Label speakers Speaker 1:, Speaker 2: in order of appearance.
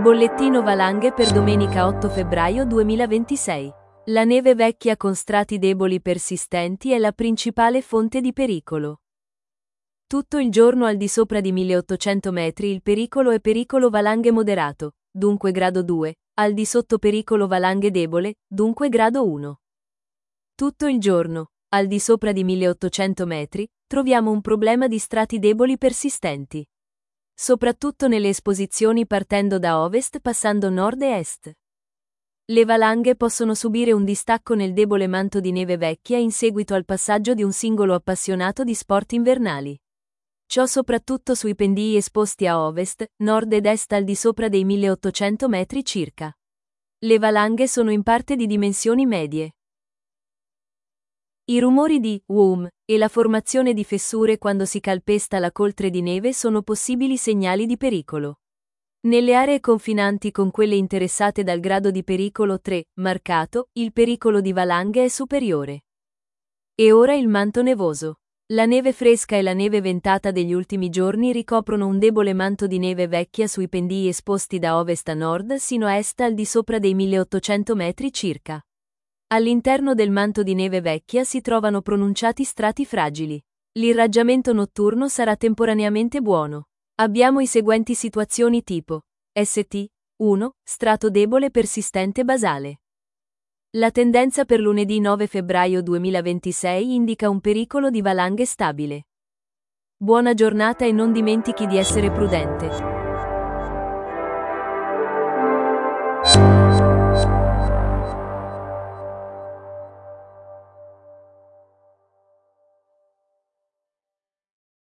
Speaker 1: Bollettino valanghe per domenica 8 febbraio 2026. La neve vecchia con strati deboli persistenti è la principale fonte di pericolo. Tutto il giorno al di sopra di 1800 metri il pericolo è pericolo valanghe moderato, dunque grado 2, al di sotto pericolo valanghe debole, dunque grado 1. Tutto il giorno, al di sopra di 1800 metri, troviamo un problema di strati deboli persistenti. Soprattutto nelle esposizioni partendo da ovest passando nord e est. Le valanghe possono subire un distacco nel debole manto di neve vecchia in seguito al passaggio di un singolo appassionato di sport invernali. Ciò soprattutto sui pendii esposti a ovest, nord ed est al di sopra dei 1800 metri circa. Le valanghe sono in parte di dimensioni medie. I rumori di WUM e la formazione di fessure quando si calpesta la coltre di neve sono possibili segnali di pericolo. Nelle aree confinanti con quelle interessate dal grado di pericolo 3, marcato, il pericolo di valanghe è superiore. E ora il manto nevoso. La neve fresca e la neve ventata degli ultimi giorni ricoprono un debole manto di neve vecchia sui pendii esposti da ovest a nord sino a est al di sopra dei 1800 metri circa. All'interno del manto di neve vecchia si trovano pronunciati strati fragili. L'irraggiamento notturno sarà temporaneamente buono. Abbiamo i seguenti situazioni tipo ST 1, strato debole persistente basale. La tendenza per lunedì 9 febbraio 2026 indica un pericolo di valanghe stabile. Buona giornata e non dimentichi di essere prudente.